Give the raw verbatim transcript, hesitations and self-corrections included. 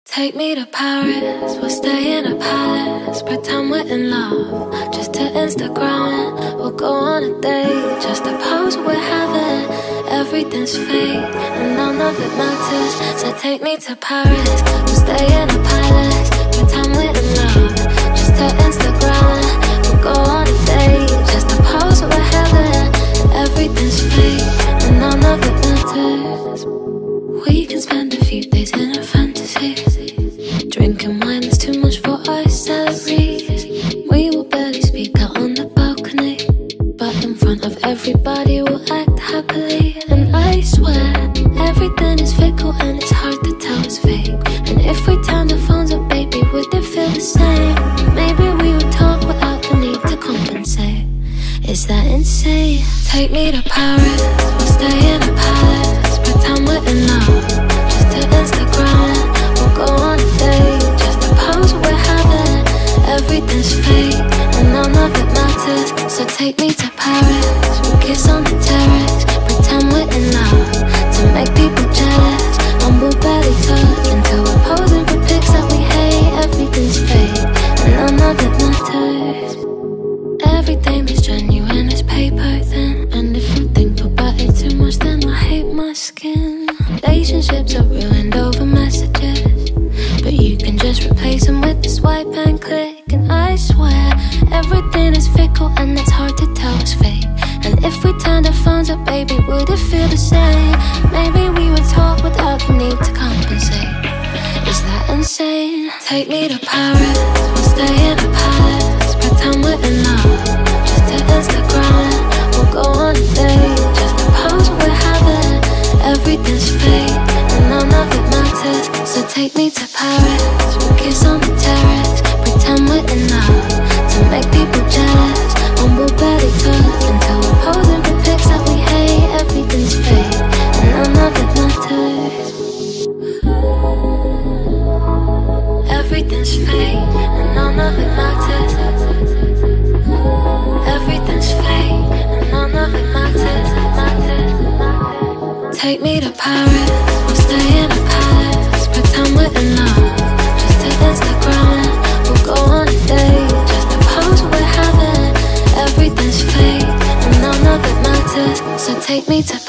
Take me to Paris, we'll stay in a palace. Pretend we're in love, just to Instagram it. We'll go on a date, just to pose we're having. Everything's fake, and none of it matters. So take me to Paris, we'll stay in a palace. Pretend we're in love, just to Instagram it. We'll go on a date, just to pose we're having. Everything's fake, and none of it matters. We can spend a few days in a fantasy. Drinking wine is too much for our salaries. We will barely speak out on the balcony, but in front of everybody we'll act happily. And I swear, everything is fickle and it's hard to tell it's fake. And if we turn the phones up, baby, would it feel the same? Maybe we would talk without the need to compensate. Is that insane? Take me to Paris, we'll stay in a palace. Pretend we're in love, just to Instagram it. We'll go on a date, just to pose we're having. Everything's fake, and none of it matters. So take me to Paris, we'll kiss on the terrace. Pretend we're in love, to make people jealous. And we'll barely touch until we're posing for pics that we hate. Everything's fake, and none of it matters. Everything is genuine is paper thin. And if you think about it too much, then I hate my skin. Relationships are ruined over messages, but you can just replace them with a swipe and click. And I swear, everything is fickle and it's hard to tell it's fake. And if we turn the phones up, baby, would it feel the same? Maybe we would talk without the need to compensate. Is that insane? Take me to Paris, we'll stay in a palace. Pretend we're in love, just to Instagram it. We'll go on a date, just to pose we're having. Everything's fake, and none of it matters. So take me to Paris, we'll kiss on the terrace. Pretend we're in love, to make people jealous. And we'll barely touch until we're posing for pics that we hate. Everything's fake, and none of it matters. Everything's fake, and none of it matters. Everything's fake, and none of it matters. matters. Take me to Paris, we'll stay in a palace. Pretend we're in love, just to Instagram it. We'll go on a date, just to pose we're having. Everything's fake, and none of it matters. So take me to Paris.